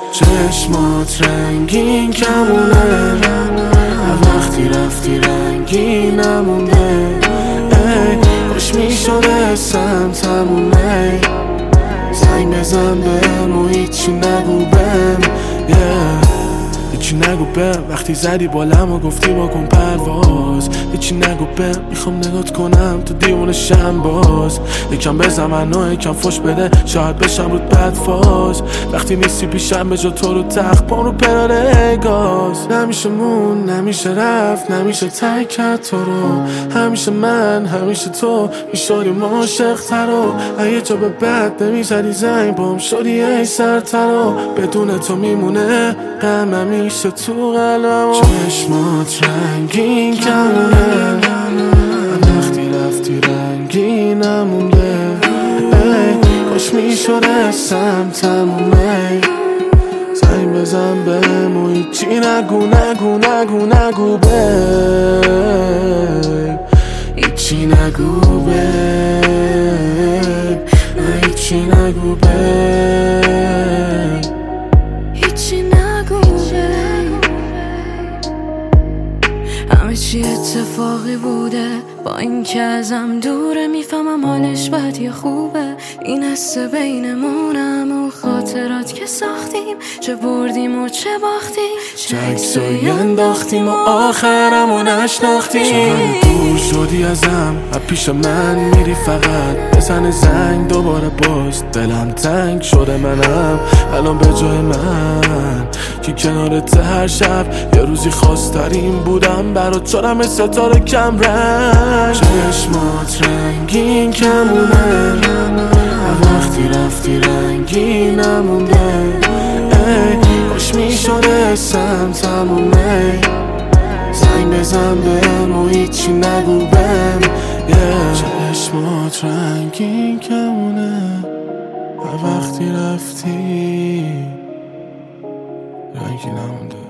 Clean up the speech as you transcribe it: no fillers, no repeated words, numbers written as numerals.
چشمات رنگین کمونه، هر وقتی رفتی رنگی نمونده. کاش میشد اسم تمومه، زنگ بزن بهم و هیچی نگو بهم، هیچی نگو بهم. وقتی زدی بالم و گفتی بکن پرواز، هیچی نگو بهم. میخوام نگات کنم تو دیوونه شم باز. یکم بزن منو یکم فش بده، شاید بشم رود بدفاز. وقتی نیستی پیشم به جا تو رو تخت پام رو پراره گاز. نمیشه مون نمیشه رفت نمیشه ترک کرد تو رو، همیشه من همیشه تو میشدیم عاشق ترا. اگه جا به بعد نمیزدی زنگ بام شدی ای سرترا. بدون تو میمونه غم همیشه تو قلبم. چشمات رنگین کمونه، وقتی رفتی رنگی نمونده. کاش میشد اسم تمومه، زنگ بزن بهم و هیچی نگو نگو نگو نگو بهم، هیچی نگو بهم، هیچی نگو بهم، هیچی نگو بهم. همه چی اتفاقی بوده، با این که ازم دوره میفهمم حالش بد یا خوبه. این حس بینمونم و خاطرات که ساختیم، چه بردیم و چه باختیم، چه عکسایی انداختیم و آخرمو نشناختیم. چقدر دور شدی ازم، از پیش من میری فقط بزن زنگ دوباره باز. دلم تنگ شده منم الان به جای من که کنارت هر شب یه روزی خواسترین بودم برات شدم ستاره کم رنگ. چشمات رنگین کمونه، هر وقتی رفتی رنگی نمونده. کاش میشد اسم تمومه، زنگ بزن بهم و هیچی نگو بهم. چشمات رنگین کمونه، هر وقتی رفتی رنگی نمونده.